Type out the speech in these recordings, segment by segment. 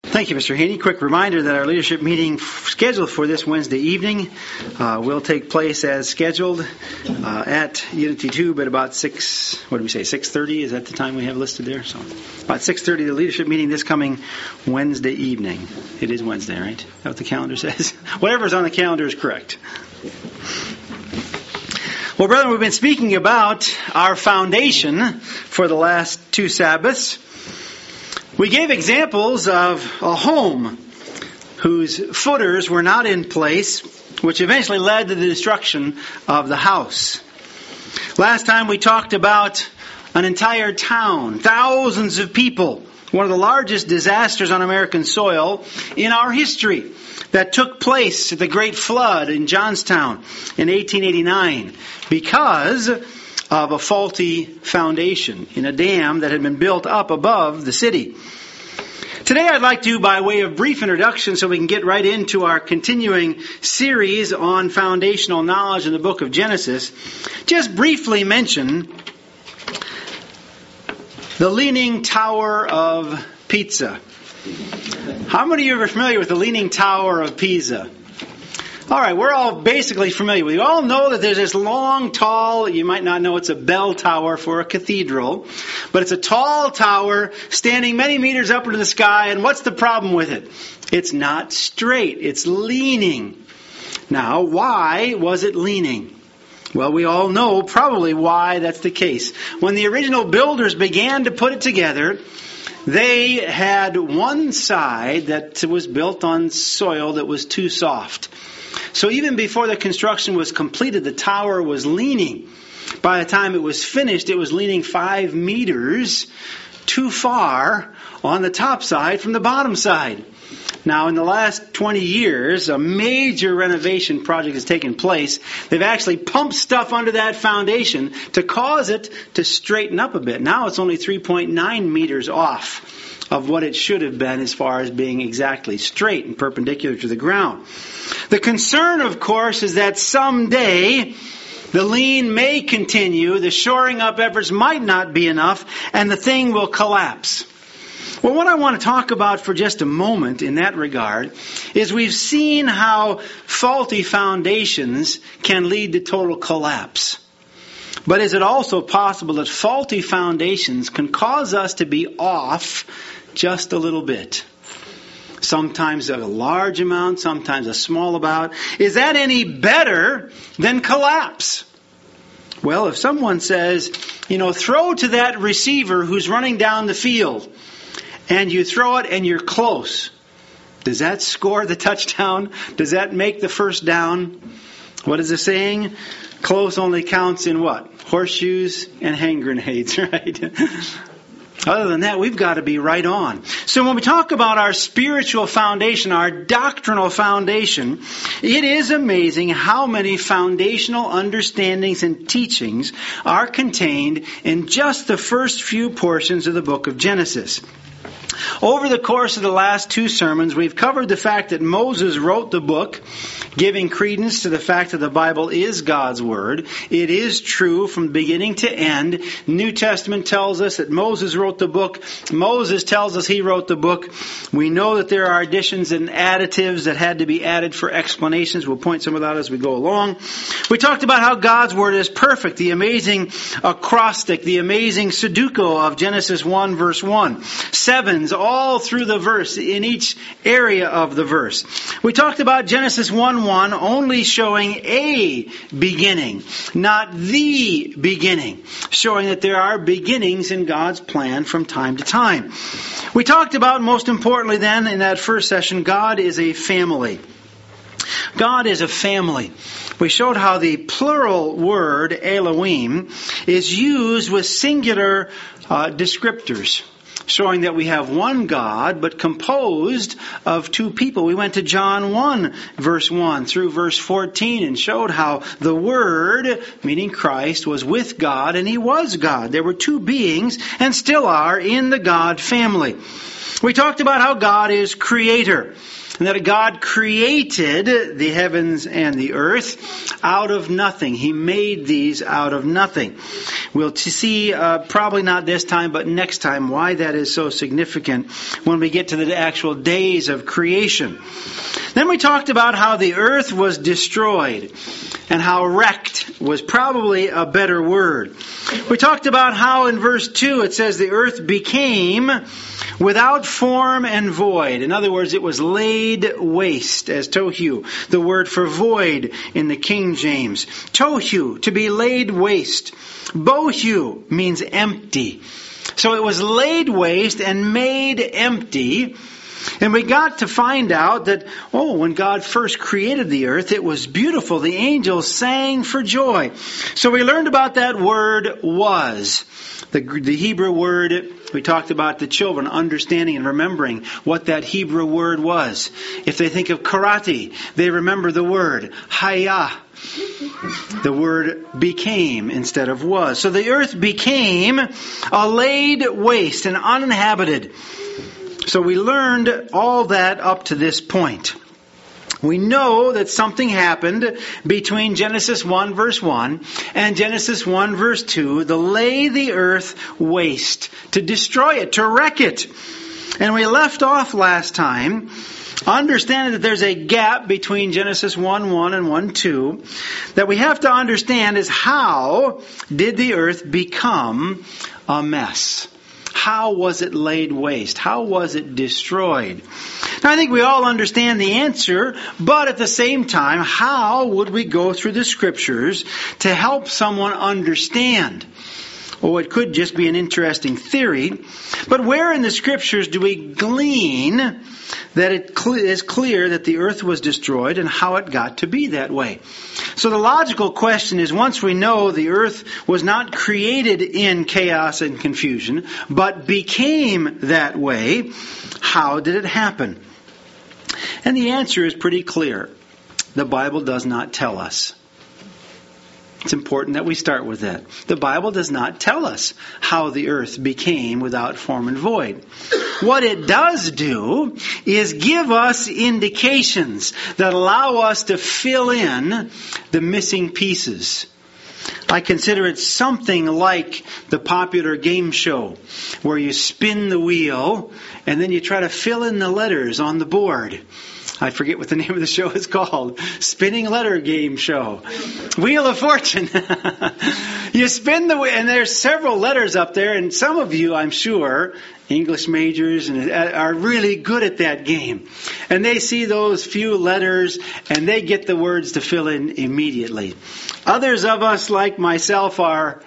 Thank you, Mr. Haney. Quick reminder that our leadership meeting scheduled for this Wednesday evening will take place as scheduled at Unity Tube at about 6:30? Is that the time we have listed there? So about 6:30, the leadership meeting this coming Wednesday evening. It is Wednesday, right? Is that what the calendar says? Whatever's on the calendar is correct. Well, brethren, we've been speaking about our foundation for the last two Sabbaths. We gave examples of a home whose footers were not in place, which eventually led to the destruction of the house. Last time we talked about an entire town, thousands of people, one of the largest disasters on American soil in our history that took place at the Great Flood in Johnstown in 1889 because of a faulty foundation in a dam that had been built up above the city. Today I'd like to, by way of brief introduction so we can get right into our continuing series on foundational knowledge in the book of Genesis, just briefly mention the Leaning Tower of Pisa. How many of you are familiar with the Leaning Tower of Pisa? All right, we're all basically familiar with it. You all know that there's this long, tall, you might not know it's a bell tower for a cathedral, but it's a tall tower standing many meters up into the sky, and what's the problem with it? It's not straight, it's leaning. Now, why was it leaning? Well, we all know probably why that's the case. When the original builders began to put it together, they had one side that was built on soil that was too soft. So even before the construction was completed, the tower was leaning. By the time it was finished, it was leaning 5 meters too far on the top side from the bottom side. Now, in the last 20 years, a major renovation project has taken place. They've actually pumped stuff under that foundation to cause it to straighten up a bit. Now it's only 3.9 meters off of what it should have been as far as being exactly straight and perpendicular to the ground. The concern, of course, is that someday the lean may continue, the shoring up efforts might not be enough, and the thing will collapse. Well, what I want to talk about for just a moment in that regard is we've seen how faulty foundations can lead to total collapse. But is it also possible that faulty foundations can cause us to be off just a little bit? Sometimes a large amount, sometimes a small amount. Is that any better than collapse? Well, if someone says, throw to that receiver who's running down the field, and you throw it and you're close, does that score the touchdown? Does that make the first down? What is the saying? Close only counts in what? Horseshoes and hand grenades, right? Other than that, we've got to be right on. So when we talk about our spiritual foundation, our doctrinal foundation, it is amazing how many foundational understandings and teachings are contained in just the first few portions of the book of Genesis. Over the course of the last two sermons, we've covered the fact that Moses wrote the book, giving credence to the fact that the Bible is God's Word. It is true from beginning to end. New Testament tells us that Moses wrote the book. Moses tells us he wrote the book. We know that there are additions and additives that had to be added for explanations. We'll point some of that as we go along. We talked about how God's Word is perfect, the amazing acrostic, the amazing Sudoku of Genesis 1 verse 1. Sevens all through the verse, in each area of the verse. We talked about Genesis 1:1 only showing a beginning, not the beginning, showing that there are beginnings in God's plan from time to time. We talked about, most importantly then, in that first session, God is a family. God is a family. We showed how the plural word, Elohim, is used with singular descriptors, showing that we have one God, but composed of two people. We went to John 1, verse 1 through verse 14 and showed how the Word, meaning Christ, was with God and He was God. There were two beings and still are in the God family. We talked about how God is creator. and that God created the heavens and the earth out of nothing. He made these out of nothing. We'll see, probably not this time, but next time, why that is so significant when we get to the actual days of creation. Then we talked about how the earth was destroyed, and how wrecked was probably a better word. We talked about how in verse 2 it says the earth became without form and void. In other words, it was laid waste, as tohu, the word for void in the King James. Tohu, to be laid waste. Bohu means empty. So it was laid waste and made empty. And we got to find out that, when God first created the earth, it was beautiful. The angels sang for joy. So we learned about that word was. The Hebrew word, we talked about the children understanding and remembering what that Hebrew word was. If they think of karate, they remember the word haya. The word became instead of was. So the earth became a laid waste and uninhabited. So we learned all that up to this point. We know that something happened between Genesis 1 verse 1 and Genesis 1 verse 2 to lay the earth waste, to destroy it, to wreck it. And we left off last time understanding that there's a gap between Genesis 1:1 and 1:2 that we have to understand is how did the earth become a mess? How was it laid waste? How was it destroyed? Now, I think we all understand the answer, but at the same time, how would we go through the Scriptures to help someone understand? It could just be an interesting theory, but where in the Scriptures do we glean that it is clear that the earth was destroyed and how it got to be that way? So the logical question is, once we know the earth was not created in chaos and confusion, but became that way, how did it happen? And the answer is pretty clear. The Bible does not tell us. It's important that we start with that. The Bible does not tell us how the earth became without form and void. What it does do is give us indications that allow us to fill in the missing pieces. I consider it something like the popular game show where you spin the wheel and then you try to fill in the letters on the board. I forget what the name of the show is called. Spinning letter game show. Wheel of Fortune. You spin the wheel, and there's several letters up there, and some of you, I'm sure, English majors, are really good at that game. And they see those few letters, and they get the words to fill in immediately. Others of us, like myself,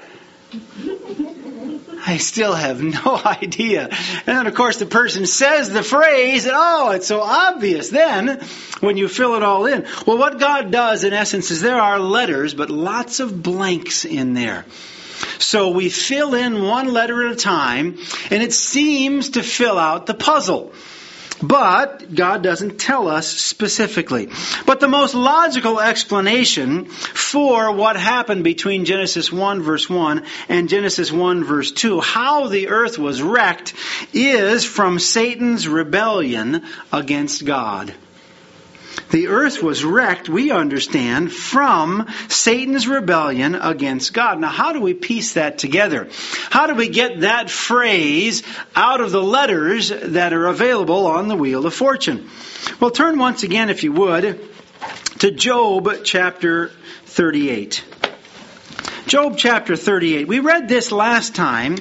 I still have no idea. And then, of course, the person says the phrase, and it's so obvious then when you fill it all in. Well, what God does, in essence, is there are letters, but lots of blanks in there. So we fill in one letter at a time, and it seems to fill out the puzzle. But God doesn't tell us specifically. But the most logical explanation for what happened between Genesis 1 verse 1 and Genesis 1 verse 2, how the earth was wrecked, is from Satan's rebellion against God. The earth was wrecked, we understand, from Satan's rebellion against God. Now, how do we piece that together? How do we get that phrase out of the letters that are available on the Wheel of Fortune? Well, turn once again, if you would, to Job chapter 38. Job chapter 38. We read this last time,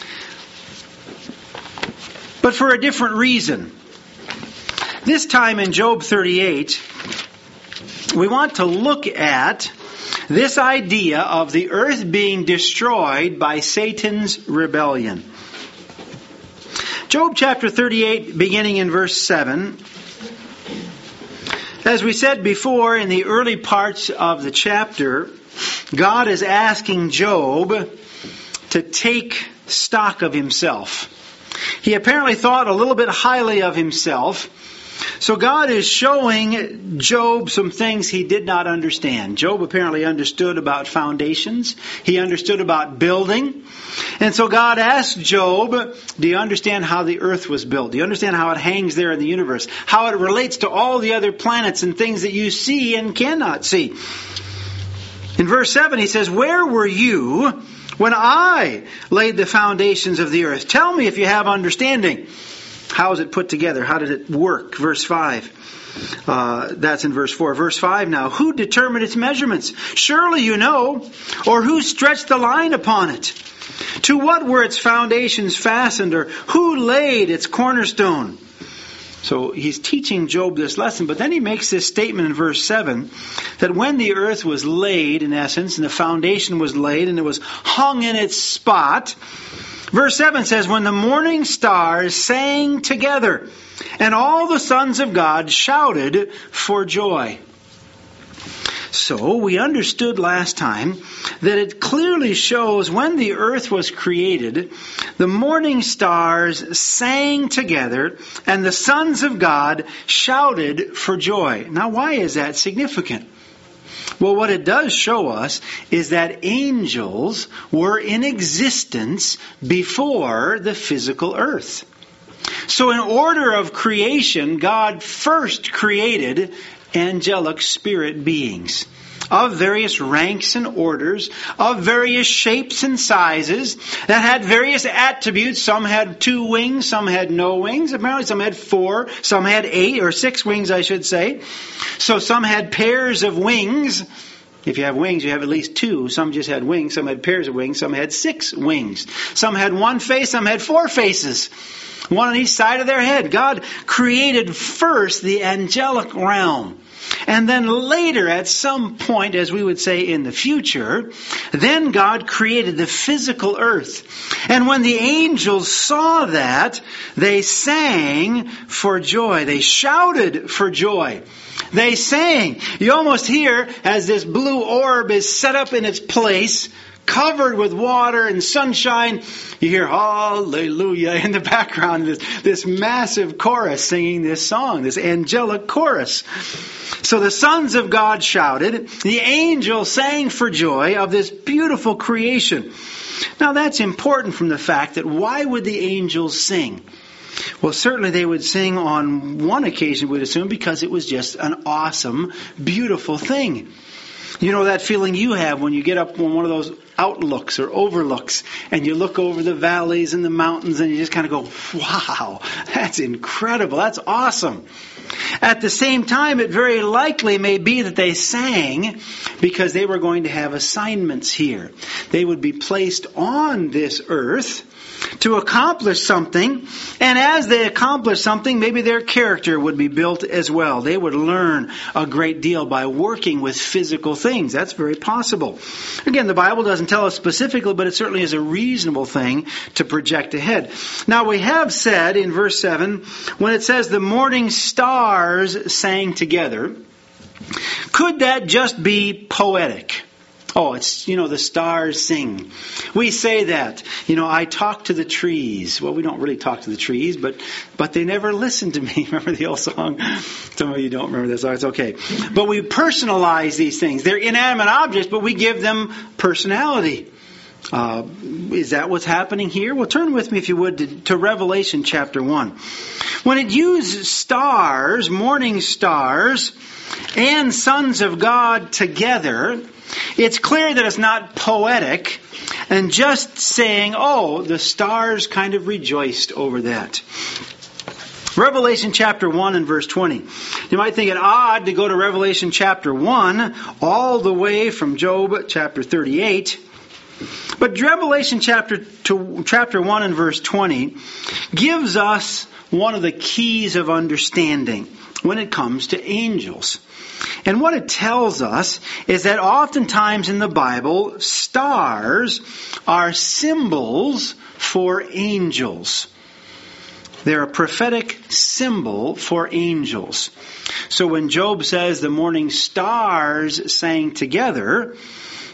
but for a different reason. This time in Job 38, we want to look at this idea of the earth being destroyed by Satan's rebellion. Job chapter 38, beginning in verse 7. As we said before, in the early parts of the chapter, God is asking Job to take stock of himself. He apparently thought a little bit highly of himself, So God is showing Job some things he did not understand. Job apparently understood about foundations. He understood about building. And so God asked Job, do you understand how the earth was built? Do you understand how it hangs there in the universe? How it relates to all the other planets and things that you see and cannot see? In verse 7 he says, where were you when I laid the foundations of the earth? Tell me if you have understanding. How is it put together? How did it work? Verse 5. That's in verse 4. Verse 5 now. Who determined its measurements? Surely you know. Or who stretched the line upon it? To what were its foundations fastened? Or who laid its cornerstone? So he's teaching Job this lesson, but then he makes this statement in verse 7 that when the earth was laid, in essence, and the foundation was laid and it was hung in its spot, verse 7 says, when the morning stars sang together and all the sons of God shouted for joy. So we understood last time that it clearly shows when the earth was created, the morning stars sang together and the sons of God shouted for joy. Now, why is that significant? Well, what it does show us is that angels were in existence before the physical earth. So in order of creation, God first created angelic spirit beings of various ranks and orders, of various shapes and sizes, that had various attributes. Some had 2 wings, some had no wings. Apparently some had 4, some had 8 or 6 wings, I should say. So some had pairs of wings. If you have wings, you have at least 2. Some just had wings, some had pairs of wings, some had 6 wings. Some had 1 face, some had 4 faces. 1 on each side of their head. God created first the angelic realm. And then later, at some point, as we would say in the future, then God created the physical earth. And when the angels saw that, they sang for joy. They shouted for joy. They sang. You almost hear as this blue orb is set up in its place, covered with water and sunshine, you hear hallelujah in the background, this massive chorus singing this song, this angelic chorus. So the sons of God shouted, the angels sang for joy of this beautiful creation. Now that's important from the fact that why would the angels sing? Well, certainly they would sing on one occasion, we'd assume, because it was just an awesome, beautiful thing. You know that feeling you have when you get up on one of those outlooks or overlooks and you look over the valleys and the mountains and you just kind of go, wow, that's incredible, that's awesome. At the same time, it very likely may be that they sang because they were going to have assignments here. They would be placed on this earth to accomplish something, and as they accomplished something, maybe their character would be built as well. They would learn a great deal by working with physical things. That's very possible. Again, the Bible doesn't tell us specifically, but it certainly is a reasonable thing to project ahead. Now, we have said in verse 7, when it says the morning stars sang together, could that just be poetic? Oh, it's, the stars sing. We say that. I talk to the trees. Well, we don't really talk to the trees, but they never listen to me. Remember the old song? Some of you don't remember that song. It's okay. But we personalize these things. They're inanimate objects, but we give them personality. Is that what's happening here? Well, turn with me, if you would, to Revelation chapter 1. When it uses stars, morning stars, and sons of God together, it's clear that it's not poetic and just saying, oh, the stars kind of rejoiced over that. Revelation chapter 1 and verse 20. You might think it odd to go to Revelation chapter 1 all the way from Job chapter 38. But Revelation chapter 1 and verse 20 gives us one of the keys of understanding when it comes to angels. And what it tells us is that oftentimes in the Bible, stars are symbols for angels. They're a prophetic symbol for angels. So when Job says the morning stars sang together,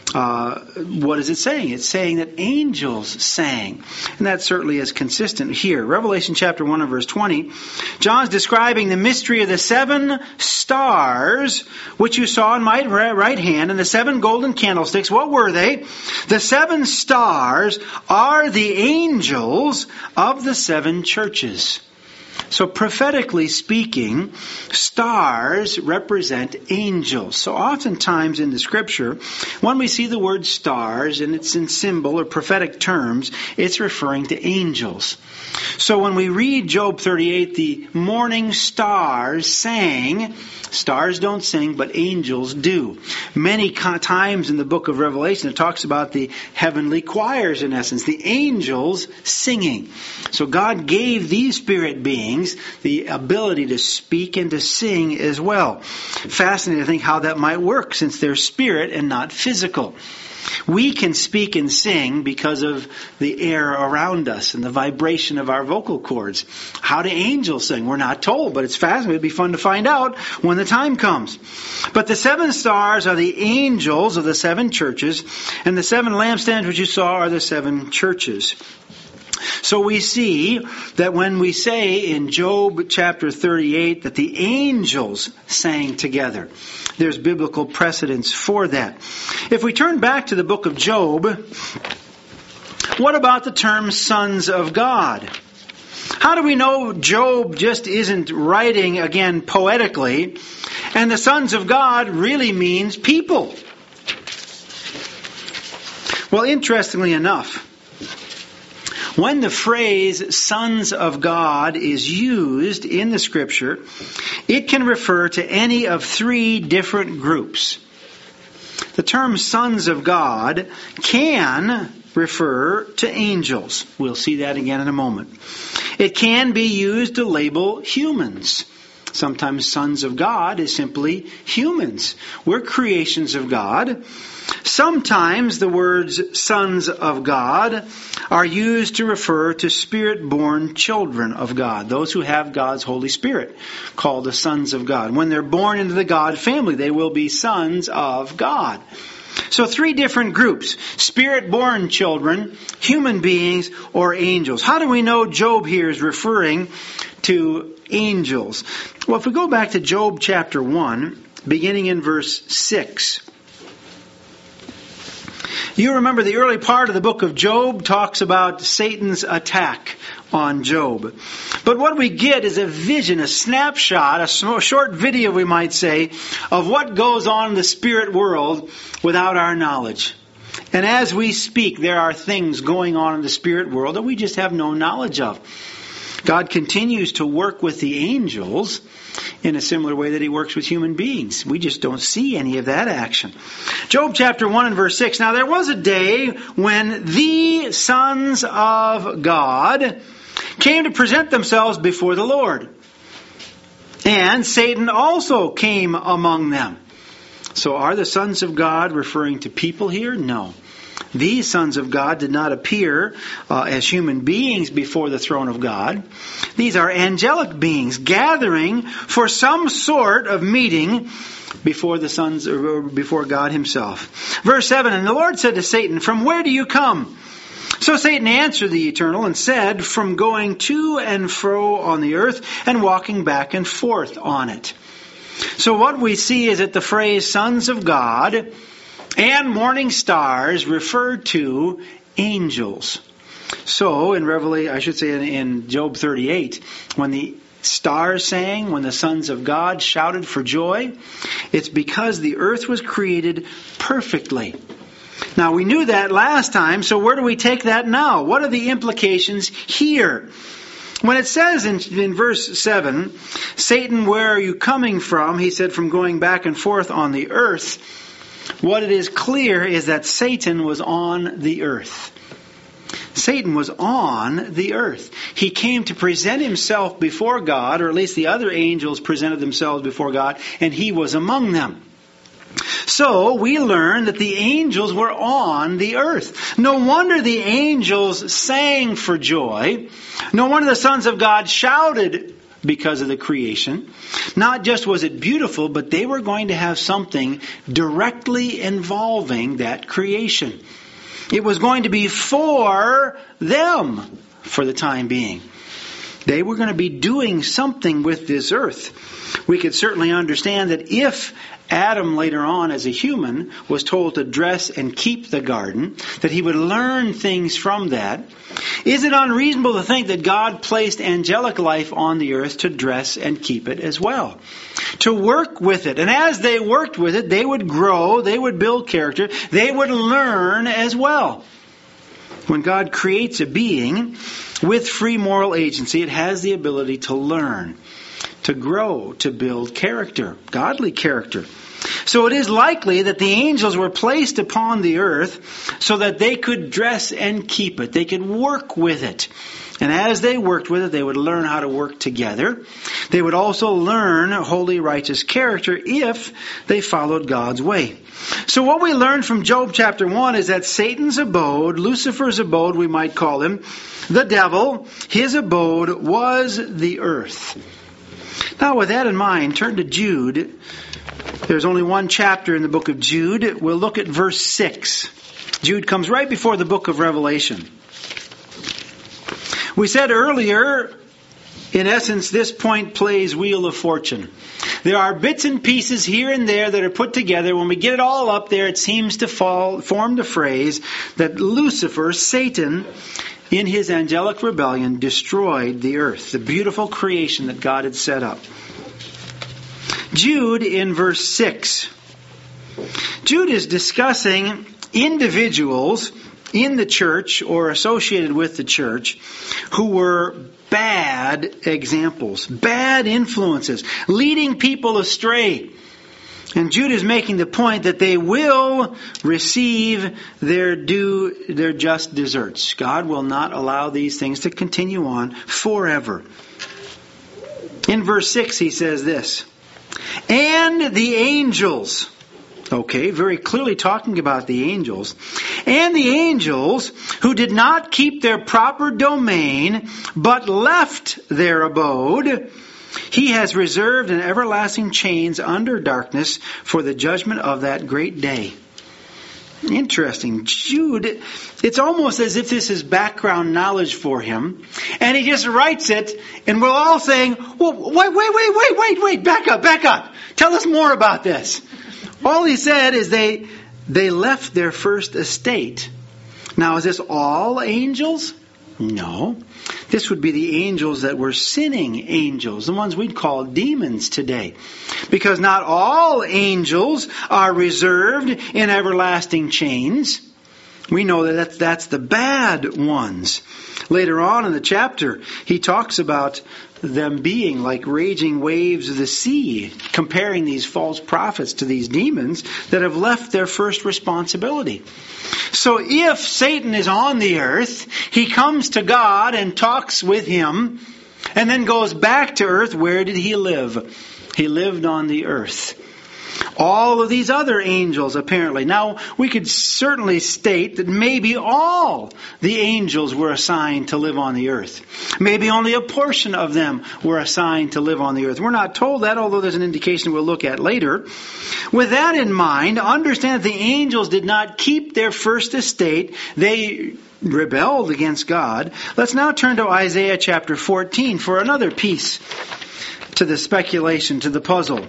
what is it saying? It's saying that angels sang. And that certainly is consistent here. Revelation chapter 1 and verse 20, John's describing the mystery of the 7 stars, which you saw in my right hand, and the 7 golden candlesticks. What were they? The 7 stars are the angels of the 7 churches. So prophetically speaking, stars represent angels. So oftentimes in the Scripture, when we see the word stars and it's in symbol or prophetic terms, it's referring to angels. So when we read Job 38, the morning stars sang. Stars don't sing, but angels do. Many times in the book of Revelation, it talks about the heavenly choirs, in essence, the angels singing. So God gave these spirit beings the ability to speak and to sing as well. Fascinating to think how that might work, since they're spirit and not physical. We can speak and sing because of the air around us and the vibration of our vocal cords. How do angels sing? We're not told, but it's fascinating. It'd be fun to find out when the time comes. But the 7 stars are the angels of the 7 churches, and the 7 lampstands which you saw are the 7 churches. So we see that when we say in Job chapter 38 that the angels sang together, there's biblical precedence for that. If we turn back to the book of Job, what about the term sons of God? How do we know Job just isn't writing, again, poetically, and the sons of God really means people? Well, interestingly enough, when the phrase sons of God is used in the Scripture, it can refer to any of 3 different groups. The term sons of God can refer to angels. We'll see that again in a moment. It can be used to label humans. Sometimes sons of God is simply humans. We're creations of God. Sometimes the words sons of God are used to refer to spirit-born children of God, those who have God's Holy Spirit, called the sons of God. When they're born into the God family, they will be sons of God. So 3 different groups: spirit-born children, human beings, or angels. How do we know Job here is referring to angels? Well, if we go back to Job chapter 1, beginning in verse 6, you remember the early part of the book of Job talks about Satan's attack on Job. But what we get is a vision, a snapshot, a short video, we might say, of what goes on in the spirit world without our knowledge. And as we speak, there are things going on in the spirit world that we just have no knowledge of. God continues to work with the angels in a similar way that He works with human beings. We just don't see any of that action. Job chapter 1 and verse 6. Now there was a day when the sons of God came to present themselves before the Lord. And Satan also came among them. So are the sons of God referring to people here? No. These sons of God did not appear as human beings before the throne of God. These are angelic beings gathering for some sort of meeting before the sons, or before God Himself. Verse 7, and the Lord said to Satan, "From where do you come?" So Satan answered the Eternal and said, "From going to and fro on the earth and walking back and forth on it." So what we see is that the phrase sons of God and morning stars refer to angels. So in Job 38, when the stars sang, when the sons of God shouted for joy, it's because the earth was created perfectly. Now we knew that last time, so where do we take that now? What are the implications here? When it says in verse 7, Satan, where are you coming from? He said, from going back and forth on the earth. What it is clear is that Satan was on the earth. Satan was on the earth. He came to present himself before God, or at least the other angels presented themselves before God, and he was among them. So we learn that the angels were on the earth. No wonder the angels sang for joy. No wonder the sons of God shouted because of the creation. Not just was it beautiful, but they were going to have something directly involving that creation. It was going to be for them for the time being. They were going to be doing something with this earth. We could certainly understand that if Adam later on as a human was told to dress and keep the garden, that he would learn things from that. Is it unreasonable to think that God placed angelic life on the earth to dress and keep it as well? To work with it. And as they worked with it, they would grow, they would build character, they would learn as well. When God creates a being with free moral agency, it has the ability to learn, to grow, to build character, godly character. So it is likely that the angels were placed upon the earth so that they could dress and keep it. They could work with it. And as they worked with it, they would learn how to work together. They would also learn holy, righteous character if they followed God's way. So what we learn from Job chapter 1 is that Satan's abode, Lucifer's abode we might call him, the devil, his abode was the earth. Now with that in mind, turn to Jude. There's only one chapter in the book of Jude. We'll look at verse 6. Jude comes right before the book of Revelation. We said earlier, in essence, this point plays Wheel of Fortune. There are bits and pieces here and there that are put together. When we get it all up there, it seems to form the phrase that Lucifer, Satan, in his angelic rebellion, destroyed the earth, the beautiful creation that God had set up. Jude in verse 6. Jude is discussing individuals in the church or associated with the church who were bad examples, bad influences, leading people astray. And Jude is making the point that they will receive their just deserts. God will not allow these things to continue on forever. In verse 6 he says this, and the angels, okay, very clearly talking about the angels, and the angels who did not keep their proper domain, but left their abode, he has reserved in everlasting chains under darkness for the judgment of that great day. Interesting. Jude, it's almost as if this is background knowledge for him. And he just writes it, and we're all saying, well, wait, back up. Tell us more about this. All he said is they left their first estate. Now, is this all angels? No. This would be the angels that were sinning angels, the ones we'd call demons today. Because not all angels are reserved in everlasting chains. We know that that's the bad ones. Later on in the chapter, he talks about them being like raging waves of the sea, comparing these false prophets to these demons that have left their first responsibility. So if Satan is on the earth, he comes to God and talks with him, and then goes back to earth. Where did he live? He lived on the earth. All of these other angels, apparently. Now, we could certainly state that maybe all the angels were assigned to live on the earth. Maybe only a portion of them were assigned to live on the earth. We're not told that, although there's an indication we'll look at later. With that in mind, understand that the angels did not keep their first estate. They rebelled against God. Let's now turn to Isaiah chapter 14 for another piece to the speculation, to the puzzle.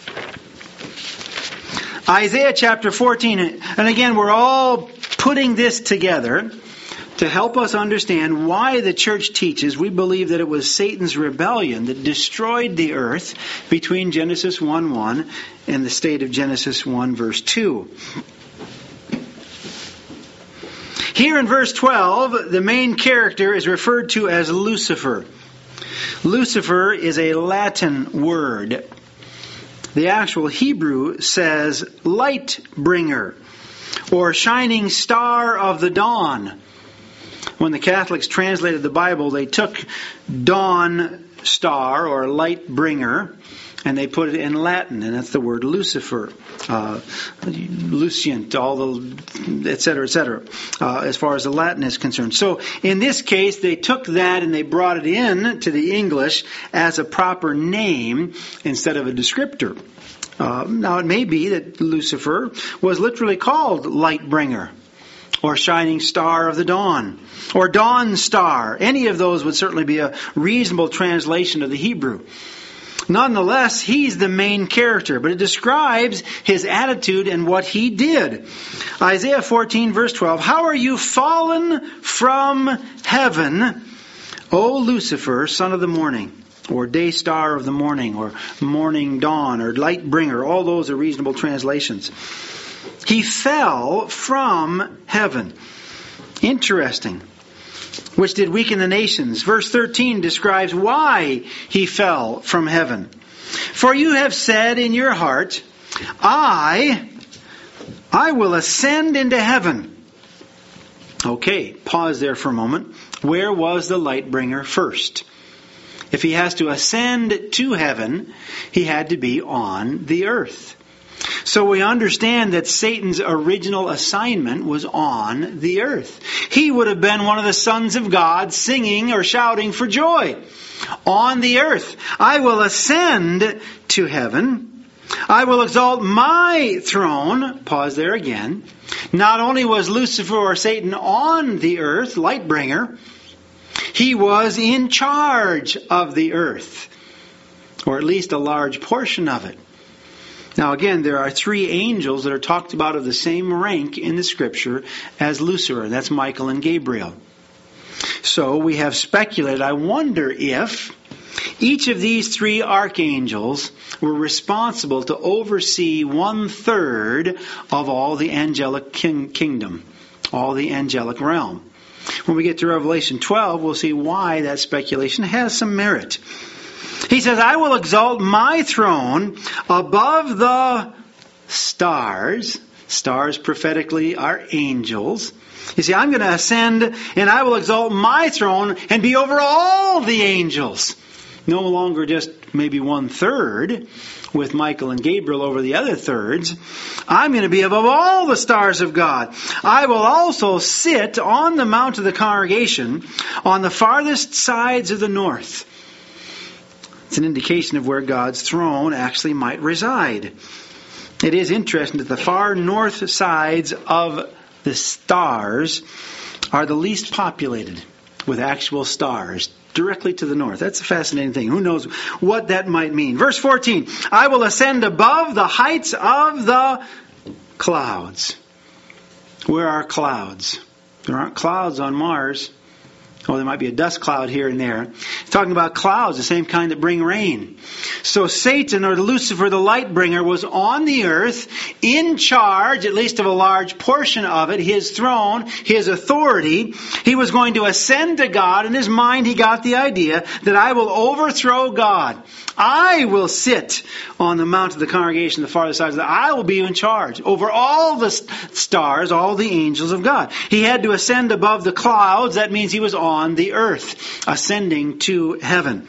Isaiah chapter 14, and again, we're all putting this together to help us understand why the church teaches we believe that it was Satan's rebellion that destroyed the earth between Genesis 1:1 and the state of Genesis 1 verse 2. Here in verse 12, the main character is referred to as Lucifer. Lucifer is a Latin word. The actual Hebrew says light bringer or shining star of the dawn. When the Catholics translated the Bible, they took dawn star or light bringer and they put it in Latin, and that's the word Lucifer, Lucient, all the, et cetera, as far as the Latin is concerned. So in this case, they took that and they brought it in to the English as a proper name instead of a descriptor. Now it may be that Lucifer was literally called Light Bringer, or Shining Star of the Dawn, or Dawn Star. Any of those would certainly be a reasonable translation of the Hebrew. Nonetheless, he's the main character, but it describes his attitude and what he did. Isaiah 14 verse 12, "How are you fallen from heaven, O Lucifer, son of the morning," or day star of the morning, or morning dawn, or light bringer. All those are reasonable translations. He fell from heaven. Interesting. Which did weaken the nations. Verse 13 describes why he fell from heaven. "For you have said in your heart, I will ascend into heaven." Okay, pause there for a moment. Where was the light bringer first? If he has to ascend to heaven, he had to be on the earth. So we understand that Satan's original assignment was on the earth. He would have been one of the sons of God singing or shouting for joy on the earth. "I will ascend to heaven. I will exalt my throne." Pause there again. Not only was Lucifer or Satan on the earth, light bringer, he was in charge of the earth, or at least a large portion of it. Now again, there are 3 angels that are talked about of the same rank in the Scripture as Lucifer. That's Michael and Gabriel. So we have speculated, I wonder if each of these 3 archangels were responsible to oversee 1/3 of all the angelic kingdom, all the angelic realm. When we get to Revelation 12, we'll see why that speculation has some merit. He says, "I will exalt my throne above the stars." Stars prophetically are angels. You see, I'm going to ascend and I will exalt my throne and be over all the angels. No longer just maybe 1/3 with Michael and Gabriel over the other thirds. I'm going to be above all the stars of God. I will also sit on the mount of the congregation on the farthest sides of the north. It's an indication of where God's throne actually might reside. It is interesting that the far north sides of the stars are the least populated with actual stars, directly to the north. That's a fascinating thing. Who knows what that might mean? Verse 14, "I will ascend above the heights of the clouds." Where are clouds? There aren't clouds on Mars. Oh, there might be a dust cloud here and there. It's talking about clouds, the same kind that bring rain. So Satan, or Lucifer, the light bringer, was on the earth, in charge, at least of a large portion of it, his throne, his authority. He was going to ascend to God. In his mind, he got the idea that I will overthrow God. I will sit on the mount of the congregation, the farthest sides. I will be in charge over all the stars, all the angels of God. He had to ascend above the clouds. That means he was on the earth, ascending to heaven.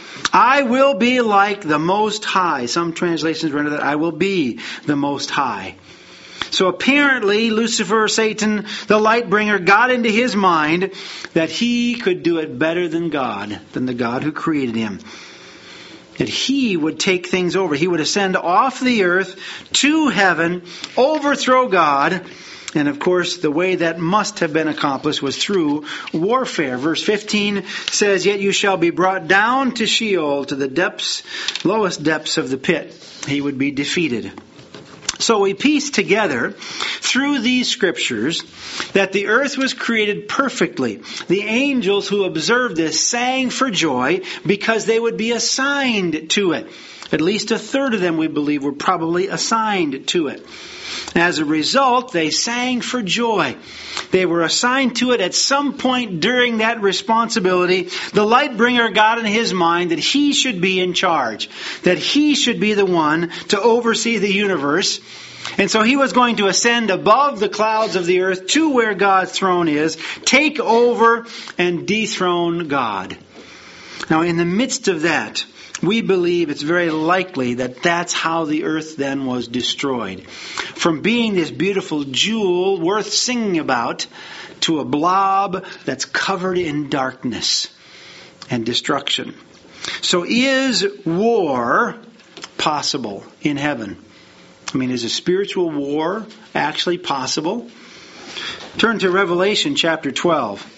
I will be like the Most High. Some translations render that I will be the Most High. So apparently Lucifer, Satan, the light bringer, got into his mind that he could do it better than God, than the God who created him. That he would take things over. He would ascend off the earth to heaven, overthrow God. And of course, the way that must have been accomplished was through warfare. Verse 15 says, "Yet you shall be brought down to Sheol, to the depths, lowest depths of the pit." He would be defeated. So we piece together through these scriptures that the earth was created perfectly. The angels who observed this sang for joy because they would be assigned to it. At least 1/3 of them, we believe, were probably assigned to it. As a result, they sang for joy. They were assigned to it at some point during that responsibility. The light bringer got in his mind that he should be in charge, that he should be the one to oversee the universe. And so he was going to ascend above the clouds of the earth to where God's throne is, take over and dethrone God. Now, in the midst of that, we believe it's very likely that that's how the earth then was destroyed. From being this beautiful jewel worth singing about to a blob that's covered in darkness and destruction. So is war possible in heaven? I mean, is a spiritual war actually possible? Turn to Revelation chapter 12.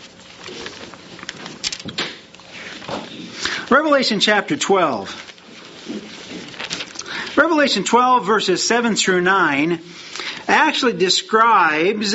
Revelation chapter 12. Revelation 12 verses 7 through 9 actually describes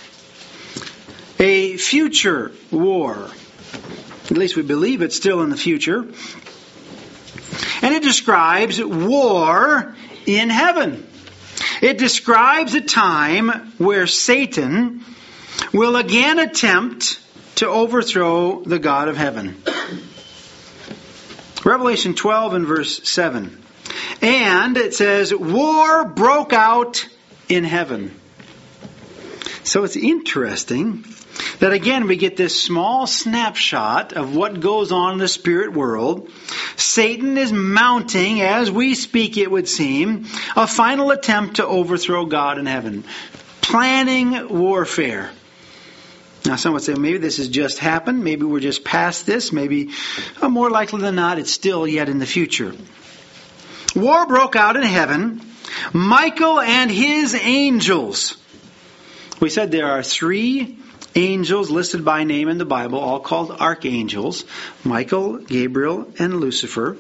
a future war. At least we believe it's still in the future. And it describes war in heaven. It describes a time where Satan will again attempt to overthrow the God of heaven. Revelation 12 and verse 7. And it says, war broke out in heaven. So it's interesting that again we get this small snapshot of what goes on in the spirit world. Satan is mounting, as we speak it would seem, a final attempt to overthrow God in heaven. Planning warfare. Now some would say maybe this has just happened, maybe we're just past this, maybe more likely than not it's still yet in the future. War broke out in heaven. Michael and his angels. We said there are 3 angels listed by name in the Bible, all called archangels. Michael, Gabriel, and Lucifer.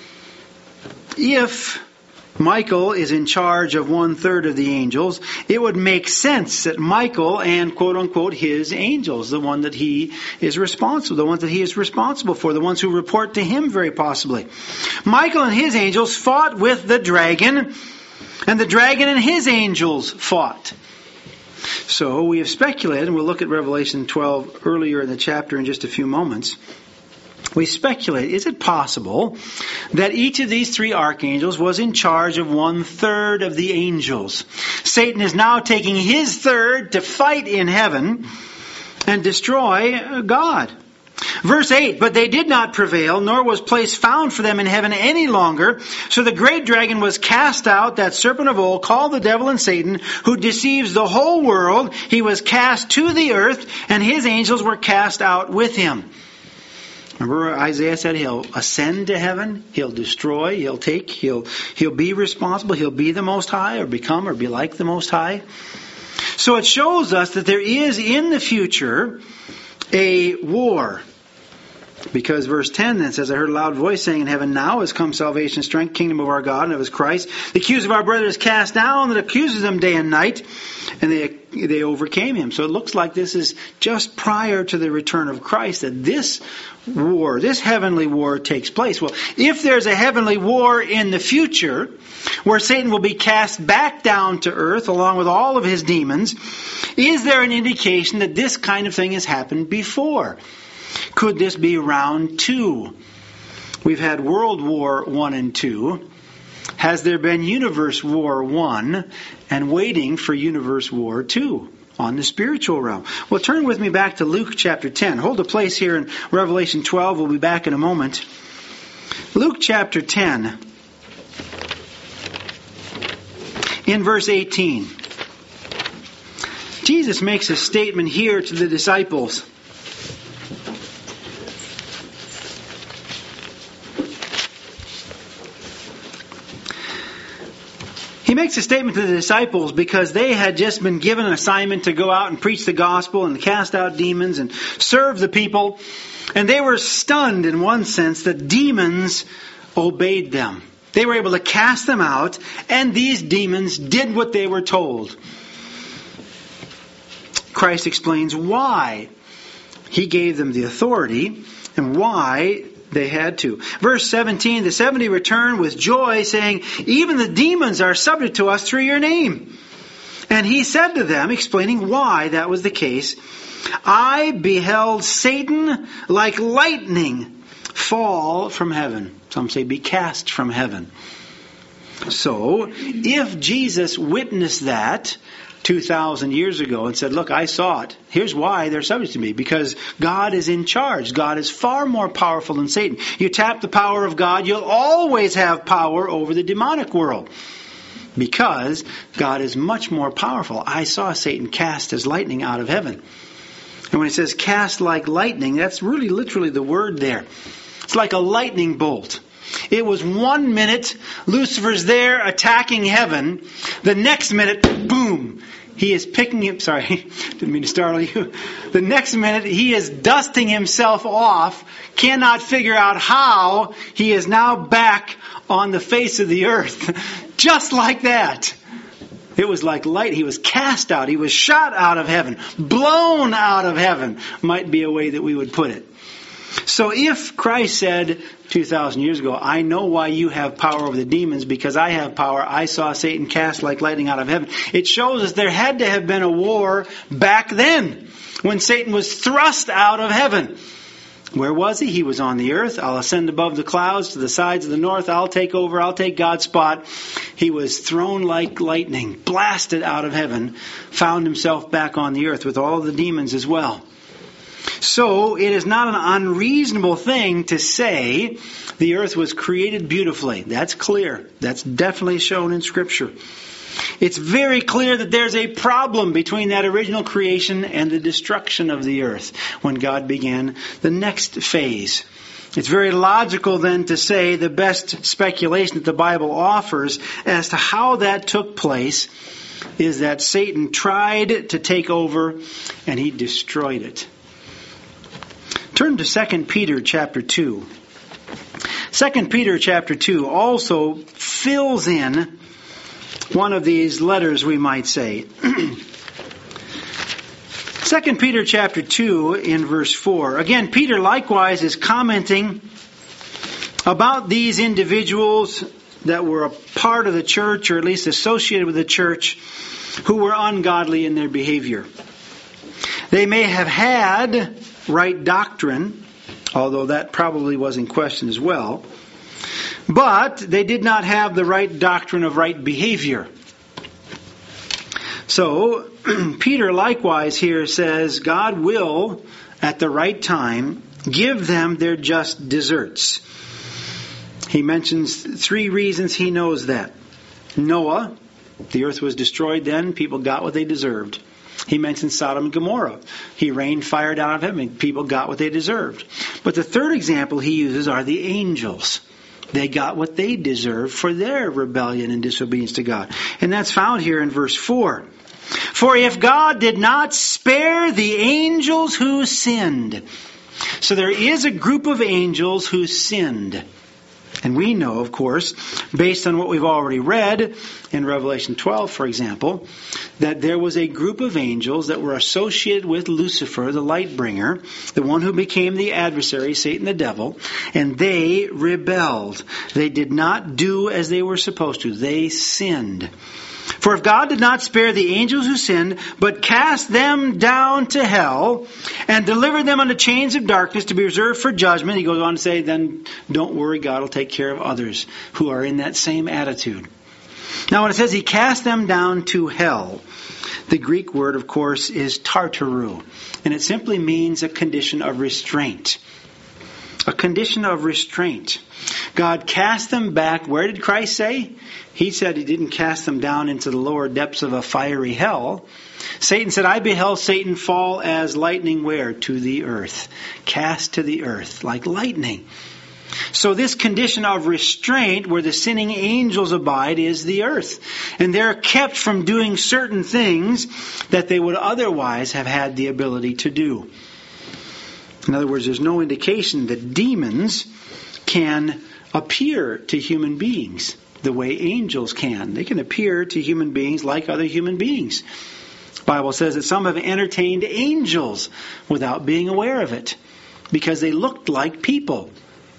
If Michael is in charge of 1/3 of the angels, it would make sense that Michael and quote-unquote his angels, the ones that he is responsible for, the ones who report to him very possibly. Michael and his angels fought with the dragon, and the dragon and his angels fought. So we have speculated, and we'll look at Revelation 12 earlier in the chapter in just a few moments. We speculate, is it possible that each of these 3 archangels was in charge of 1/3 of the angels? Satan is now taking his 1/3 to fight in heaven and destroy God. Verse 8, but they did not prevail, nor was place found for them in heaven any longer. So the great dragon was cast out, that serpent of old, called the devil and Satan, who deceives the whole world. He was cast to the earth, and his angels were cast out with him. Remember Isaiah said he'll ascend to heaven, he'll destroy, he'll be responsible, he'll be the Most High, or become or be like the Most High. So it shows us that there is in the future a war. Because verse 10 then says, I heard a loud voice saying in heaven, now has come salvation, strength, kingdom of our God and of his Christ. The accuser of our brother is cast down, that accuses them day and night. And they overcame him. So it looks like this is just prior to the return of Christ that this war, this heavenly war takes place. Well, if there's a heavenly war in the future where Satan will be cast back down to earth along with all of his demons, is there an indication that this kind of thing has happened before? Could this be round 2? We've had World War I and II. Has there been Universe War I and waiting for Universe War II on the spiritual realm? Well, turn with me back to Luke chapter 10. Hold a place here in Revelation 12. We'll be back in a moment. Luke chapter 10. In verse 18. Jesus makes a statement here to the disciples. He makes a statement to the disciples because they had just been given an assignment to go out and preach the gospel and cast out demons and serve the people. And they were stunned in one sense that demons obeyed them. They were able to cast them out, and these demons did what they were told. Christ explains why he gave them the authority and why they had to. Verse 17, the 70 returned with joy, saying, even the demons are subject to us through your name. And he said to them, explaining why that was the case, I beheld Satan like lightning fall from heaven. Some say be cast from heaven. So, if Jesus witnessed that, 2,000 years ago and said, look, I saw it. Here's why they're subject to me. Because God is in charge. God is far more powerful than Satan. You tap the power of God, you'll always have power over the demonic world. Because God is much more powerful. I saw Satan cast as lightning out of heaven. And when it says cast like lightning, that's really literally the word there. It's like a lightning bolt. It was 1 minute, Lucifer's there attacking heaven. The next minute, boom, he is picking him. Sorry, didn't mean to startle you. The next minute, he is dusting himself off, cannot figure out how he is now back on the face of the earth. Just like that. It was like light. He was cast out. He was shot out of heaven. Blown out of heaven might be a way that we would put it. So if Christ said 2,000 years ago, I know why you have power over the demons because I have power. I saw Satan cast like lightning out of heaven. It shows us there had to have been a war back then when Satan was thrust out of heaven. Where was he? He was on the earth. I'll ascend above the clouds to the sides of the north. I'll take over. I'll take God's spot. He was thrown like lightning, blasted out of heaven, found himself back on the earth with all of the demons as well. So it is not an unreasonable thing to say the earth was created beautifully. That's clear. That's definitely shown in Scripture. It's very clear that there's a problem between that original creation and the destruction of the earth when God began the next phase. It's very logical then to say the best speculation that the Bible offers as to how that took place is that Satan tried to take over and he destroyed it. Turn to 2 Peter chapter 2. 2 Peter chapter 2 also fills in one of these letters, we might say. 2 Peter chapter 2 in verse 4. Again, Peter likewise is commenting about these individuals that were a part of the church, or at least associated with the church, who were ungodly in their behavior. They may have had right doctrine, although that probably was in question as well. But they did not have the right doctrine of right behavior. So, Peter likewise here says, God will, at the right time, give them their just deserts. He mentions 3 reasons he knows that. Noah, the earth was destroyed then, people got what they deserved. He mentions Sodom and Gomorrah. He rained fire down out of heaven, people got what they deserved. But the third example he uses are the angels. They got what they deserved for their rebellion and disobedience to God. And that's found here in verse 4. For if God did not spare the angels who sinned. So there is a group of angels who sinned. And we know, of course, based on what we've already read in Revelation 12, for example, that there was a group of angels that were associated with Lucifer, the light bringer, the one who became the adversary, Satan the devil, and they rebelled. They did not do as they were supposed to. They sinned. For if God did not spare the angels who sinned, but cast them down to hell and delivered them unto chains of darkness to be reserved for judgment, he goes on to say, then don't worry, God will take care of others who are in that same attitude. Now when it says he cast them down to hell, the Greek word, of course, is tartaru, and it simply means a condition of restraint. A condition of restraint. God cast them back. Where did Christ say? He said he didn't cast them down into the lower depths of a fiery hell. Satan said, I beheld Satan fall as lightning where? To the earth. Cast to the earth like lightning. So this condition of restraint where the sinning angels abide is the earth. And they're kept from doing certain things that they would otherwise have had the ability to do. In other words, there's no indication that demons can appear to human beings the way angels can. They can appear to human beings like other human beings. The Bible says that some have entertained angels without being aware of it because they looked like people.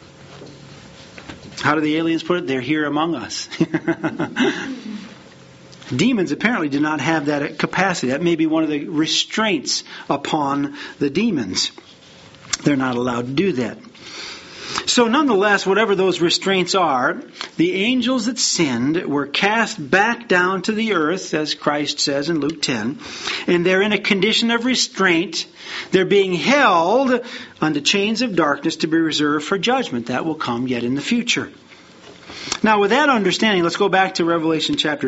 How do the aliens put it? They're here among us. Demons apparently do not have that capacity. That may be one of the restraints upon the demons. They're not allowed to do that. So nonetheless, whatever those restraints are, the angels that sinned were cast back down to the earth, as Christ says in Luke 10, and they're in a condition of restraint. They're being held under chains of darkness to be reserved for judgment. That will come yet in the future. Now, with that understanding, let's go back to Revelation chapter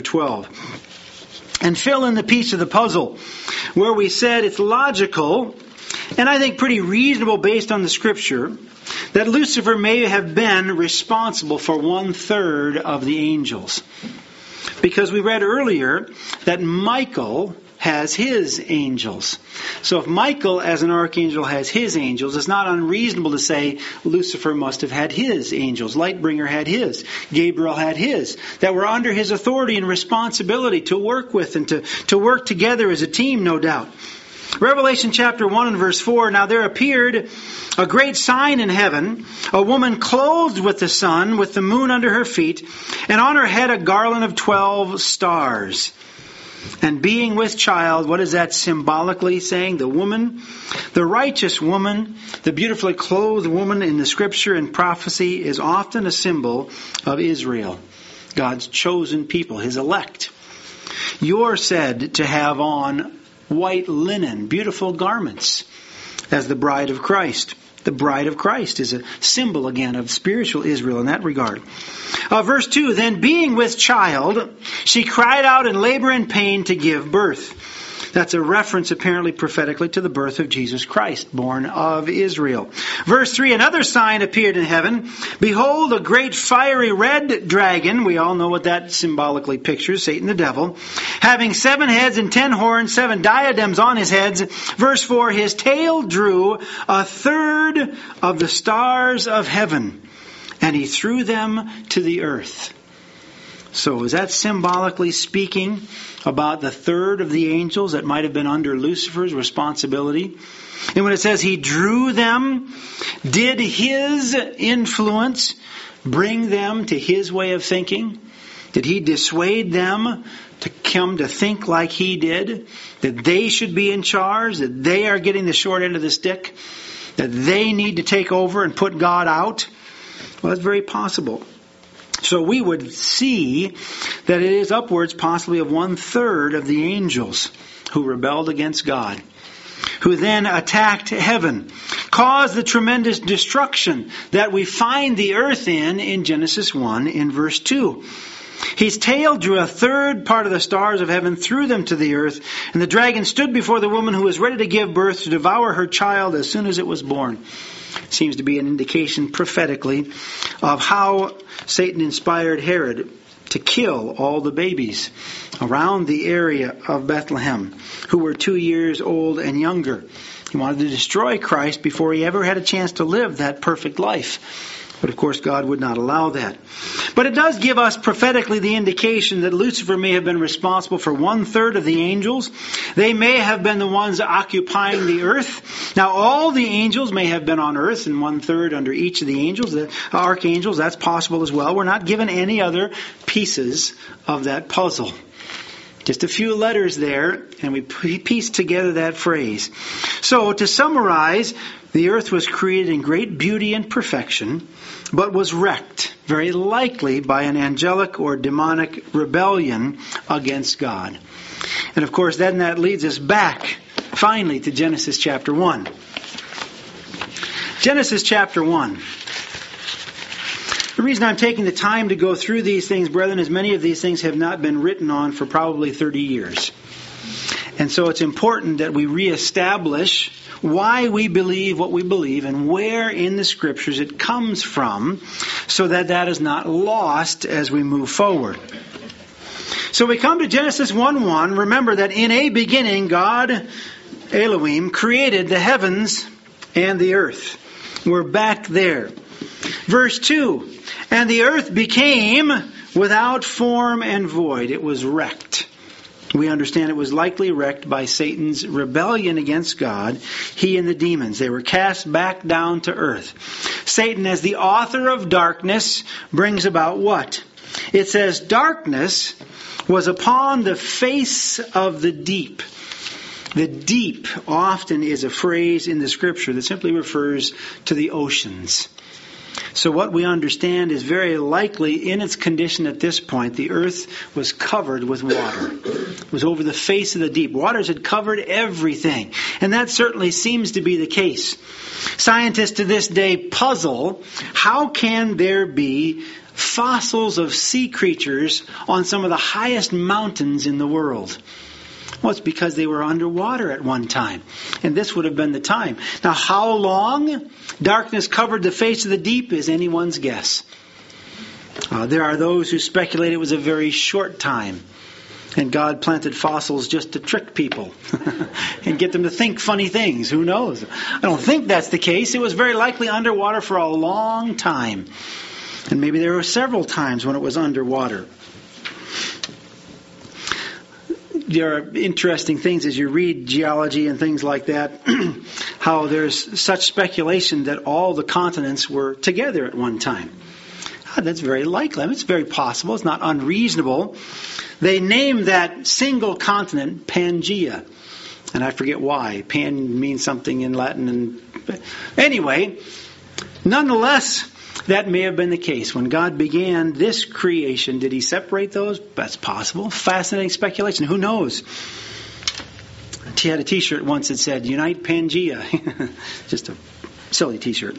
12 and fill in the piece of the puzzle where we said it's logical and I think pretty reasonable based on the Scripture that Lucifer may have been responsible for 1/3 of the angels. Because we read earlier that Michael has his angels. So if Michael as an archangel has his angels, it's not unreasonable to say Lucifer must have had his angels. Lightbringer had his. Gabriel had his. That were under his authority and responsibility to work with and to work together as a team, no doubt. Revelation chapter 1 and verse 4, now there appeared a great sign in heaven, a woman clothed with the sun, with the moon under her feet, and on her head a garland of 12 stars. And being with child, what is that symbolically saying? The woman, the righteous woman, the beautifully clothed woman in the Scripture and prophecy is often a symbol of Israel, God's chosen people, His elect. You're said to have on white linen, beautiful garments, as the bride of Christ. The bride of Christ is a symbol again of spiritual Israel in that regard. Verse 2, then being with child, she cried out in labor and pain to give birth. That's a reference apparently prophetically to the birth of Jesus Christ, born of Israel. Verse 3, another sign appeared in heaven. Behold, a great fiery red dragon. We all know what that symbolically pictures, Satan the devil. Having 7 heads and 10 horns, 7 diadems on his heads. Verse 4, his tail drew 1/3 of the stars of heaven, and he threw them to the earth. So is that symbolically speaking about the 1/3 of the angels that might have been under Lucifer's responsibility? And when it says he drew them, did his influence bring them to his way of thinking? Did he dissuade them to come to think like he did? That they should be in charge? That they are getting the short end of the stick? That they need to take over and put God out? Well, that's very possible. So we would see that it is upwards possibly of 1/3 of the angels who rebelled against God, who then attacked heaven, caused the tremendous destruction that we find the earth in Genesis 1 in verse 2. His tail drew 1/3 part of the stars of heaven, threw them to the earth, and the dragon stood before the woman who was ready to give birth to devour her child as soon as it was born. Seems to be an indication prophetically of how Satan inspired Herod to kill all the babies around the area of Bethlehem who were 2 years old and younger. He wanted to destroy Christ before he ever had a chance to live that perfect life. But of course God would not allow that. But it does give us prophetically the indication that Lucifer may have been responsible for 1/3 of the angels. They may have been the ones occupying the earth. Now all the angels may have been on earth and 1/3 under each of the angels, the archangels. That's possible as well. We're not given any other pieces of that puzzle. Just a few letters there, and we piece together that phrase. So to summarize, the earth was created in great beauty and perfection, but was wrecked, very likely by an angelic or demonic rebellion against God. And of course, then that leads us back, finally, to Genesis chapter 1. Genesis chapter 1. The reason I'm taking the time to go through these things, brethren, is many of these things have not been written on for probably 30 years. And so it's important that we reestablish why we believe what we believe and where in the Scriptures it comes from, so that that is not lost as we move forward. So we come to Genesis 1:1. Remember that in a beginning, God, Elohim, created the heavens and the earth. We're back there. Verse 2, and the earth became without form and void. It was wrecked. We understand it was likely wrecked by Satan's rebellion against God, he and the demons. They were cast back down to earth. Satan, as the author of darkness, brings about what? It says, darkness was upon the face of the deep. The deep often is a phrase in the Scripture that simply refers to the oceans. So what we understand is very likely in its condition at this point, the earth was covered with water. It was over the face of the deep. Waters had covered everything. And that certainly seems to be the case. Scientists to this day puzzle, how can there be fossils of sea creatures on some of the highest mountains in the world? Well, it's because they were underwater at one time. And this would have been the time. Now, how long darkness covered the face of the deep is anyone's guess. There are those who speculate it was a very short time. And God planted fossils just to trick people and get them to think funny things. Who knows? I don't think that's the case. It was very likely underwater for a long time. And maybe there were several times when it was underwater. There are interesting things as you read geology and things like that, how there's such speculation that all the continents were together at one time. That's very likely. I mean, it's very possible. It's not unreasonable. They name that single continent Pangaea. And I forget why. Pan means something in Latin. And anyway, nonetheless, that may have been the case. When God began this creation, did He separate those? That's possible. Fascinating speculation. Who knows? He had a t-shirt once that said, Unite Pangaea. Just a silly t-shirt.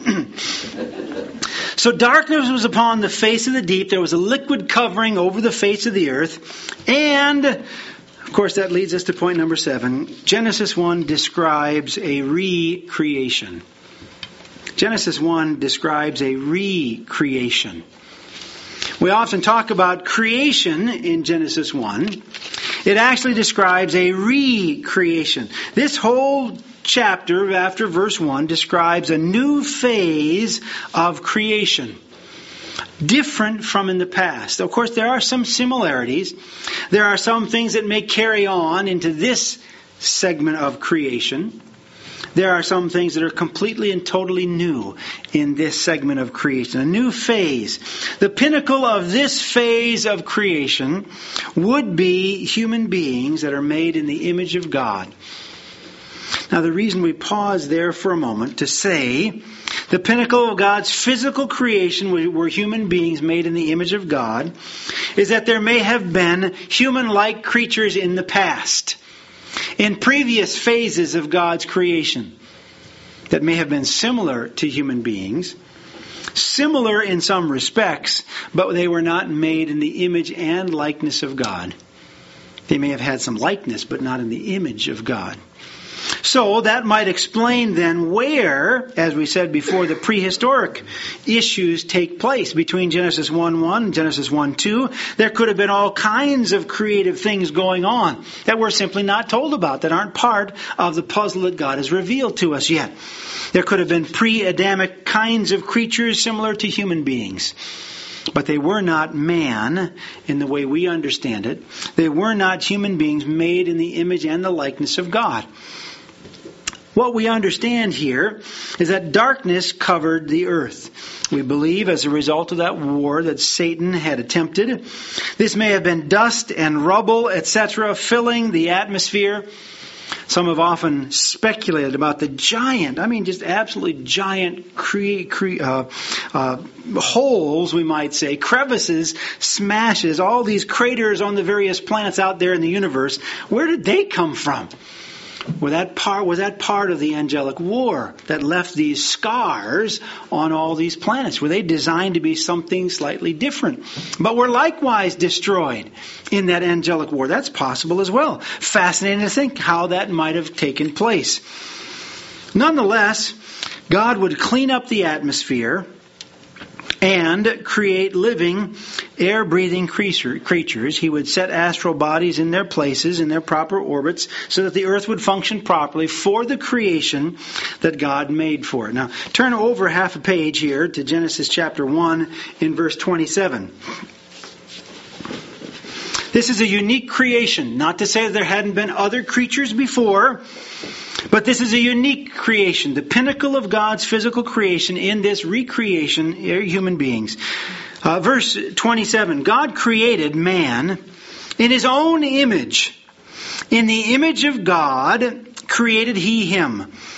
So darkness was upon the face of the deep. There was a liquid covering over the face of the earth. And, of course, that leads us to point number 7. Genesis 1 describes a recreation. Genesis 1 describes a recreation. We often talk about creation in Genesis 1. It actually describes a recreation. This whole chapter after verse 1 describes a new phase of creation. Different from in the past. Of course, there are some similarities. There are some things that may carry on into this segment of creation. There are some things that are completely and totally new in this segment of creation. A new phase. The pinnacle of this phase of creation would be human beings that are made in the image of God. Now, the reason we pause there for a moment to say the pinnacle of God's physical creation were human beings made in the image of God is that there may have been human-like creatures in the past, in previous phases of God's creation, that may have been similar to human beings, similar in some respects, but they were not made in the image and likeness of God. They may have had some likeness, but not in the image of God. So that might explain then where, as we said before, the prehistoric issues take place between Genesis 1:1 and Genesis 1:2. There could have been all kinds of creative things going on that we're simply not told about, that aren't part of the puzzle that God has revealed to us yet. There could have been pre-Adamic kinds of creatures similar to human beings. But they were not man in the way we understand it. They were not human beings made in the image and the likeness of God. What we understand here is that darkness covered the earth. We believe as a result of that war that Satan had attempted. This may have been dust and rubble, etc., filling the atmosphere. Some have often speculated about the giant, just absolutely giant holes, we might say, crevices, smashes, all these craters on the various planets out there in the universe. Where did they come from? Was that part of the angelic war that left these scars on all these planets? Were they designed to be something slightly different? But were likewise destroyed in that angelic war. That's possible as well. Fascinating to think how that might have taken place. Nonetheless, God would clean up the atmosphere and create living, air-breathing creatures. He would set astral bodies in their places, in their proper orbits, so that the earth would function properly for the creation that God made for it. Now, turn over half a page here to Genesis chapter 1 in verse 27. This is a unique creation. Not to say that there hadn't been other creatures before, but this is a unique creation. The pinnacle of God's physical creation in this recreation are human beings. Verse 27, God created man in His own image. In the image of God created He him.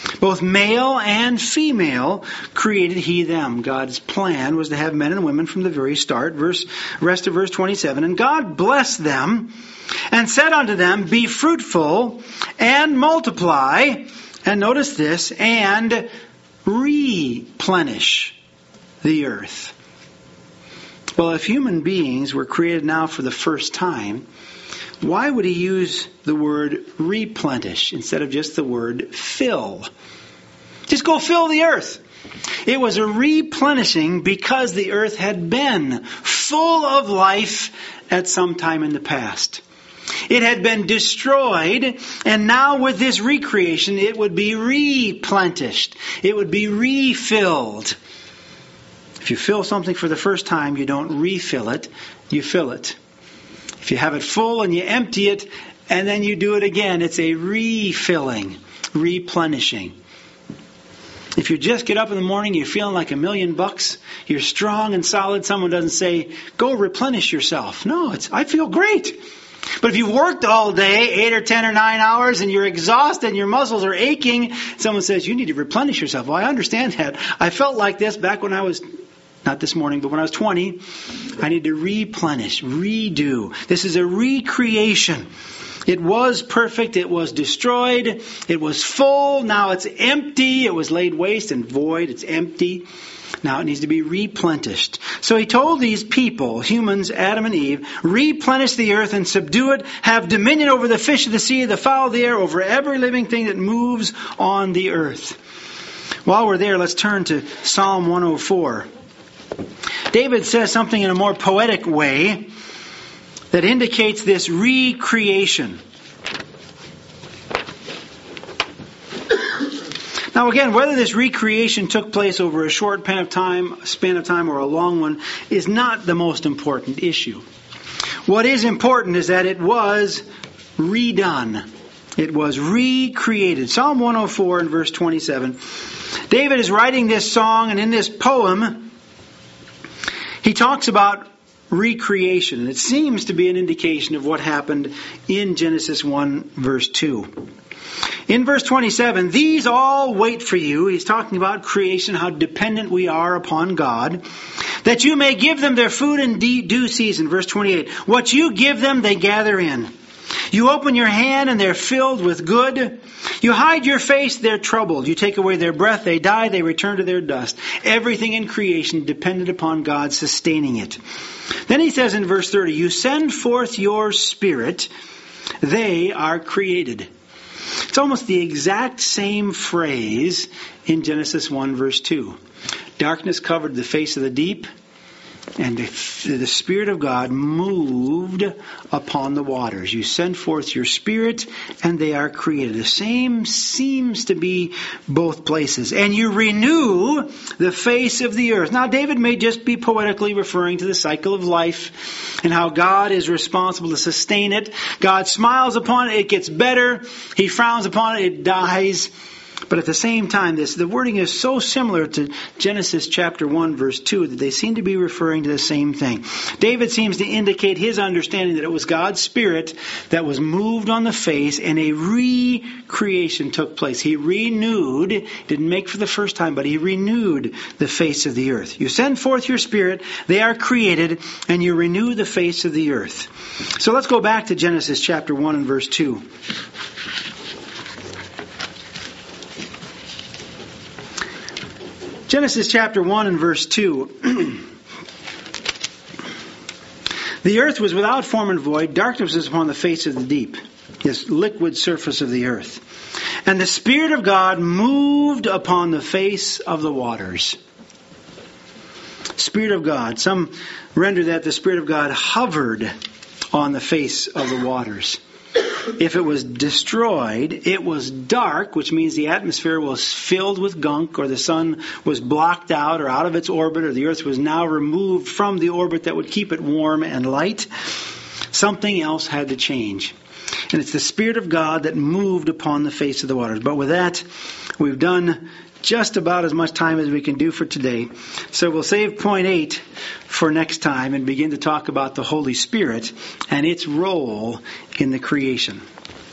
Both male and female created he them. God's plan was to have men and women from the very start. Rest of verse 27. And God blessed them and said unto them, Be fruitful and multiply. And notice this, and replenish the earth. Well, if human beings were created now for the first time, why would he use the word replenish instead of just the word fill? Just go fill the earth. It was a replenishing because the earth had been full of life at some time in the past. It had been destroyed, and now with this recreation, it would be replenished. It would be refilled. If you fill something for the first time, you don't refill it, you fill it. If you have it full and you empty it, and then you do it again, it's a refilling, replenishing. If you just get up in the morning, you're feeling like $1,000,000, you're strong and solid, someone doesn't say, go replenish yourself. No, I feel great. But if you've worked all day, 8 or 10 or 9 hours, and you're exhausted and your muscles are aching, someone says, you need to replenish yourself. Well, I understand that. I felt like this back when I was, not this morning, but when I was 20. I need to replenish, redo. This is a recreation. It was perfect. It was destroyed. It was full. Now it's empty. It was laid waste and void. It's empty. Now it needs to be replenished. So he told these people, humans, Adam and Eve, replenish the earth and subdue it, have dominion over the fish of the sea, the fowl of the air, over every living thing that moves on the earth. While we're there, let's turn to Psalm 104. David says something in a more poetic way that indicates this recreation. Now again, whether this recreation took place over a short span of time or a long one is not the most important issue. What is important is that it was redone. It was recreated. Psalm 104 and verse 27. David is writing this song, and in this poem, he talks about recreation. And it seems to be an indication of what happened in Genesis 1 verse 2. In verse 27, these all wait for you. He's talking about creation, how dependent we are upon God. That you may give them their food in due season. Verse 28, what you give them, they gather in. You open your hand and they're filled with good. You hide your face, they're troubled. You take away their breath, they die, they return to their dust. Everything in creation depended upon God sustaining it. Then he says in verse 30, you send forth your spirit, they are created. It's almost the exact same phrase in Genesis 1 verse 2. Darkness covered the face of the deep, and the Spirit of God moved upon the waters. You send forth your Spirit, and they are created. The same seems to be both places. And you renew the face of the earth. Now, David may just be poetically referring to the cycle of life and how God is responsible to sustain it. God smiles upon it, it gets better. He frowns upon it, it dies. But at the same time, the wording is so similar to Genesis chapter 1 verse 2 that they seem to be referring to the same thing. David seems to indicate his understanding that it was God's Spirit that was moved on the face and a recreation took place. He renewed, didn't make for the first time, but he renewed the face of the earth. You send forth your Spirit, they are created, and you renew the face of the earth. So let's go back to Genesis chapter 1 and verse 2. Genesis chapter 1 and verse 2. The earth was without form and void. Darkness was upon the face of the deep, this liquid surface of the earth. And the Spirit of God moved upon the face of the waters. Spirit of God. Some render that the Spirit of God hovered on the face of the waters. If it was destroyed, it was dark, which means the atmosphere was filled with gunk, or the sun was blocked out or out of its orbit, or the earth was now removed from the orbit that would keep it warm and light. Something else had to change. And it's the Spirit of God that moved upon the face of the waters. But with that, we've done just about as much time as we can do for today. So we'll save point 8 for next time and begin to talk about the Holy Spirit and its role in the creation.